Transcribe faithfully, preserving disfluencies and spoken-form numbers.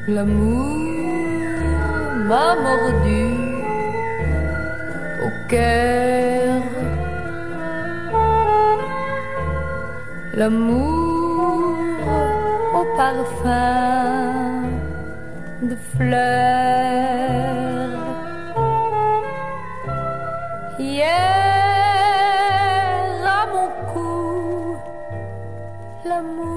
L'amour m'a mordu au cœur. L'amour au parfum de fleurs. Hier à mon cou, l'amour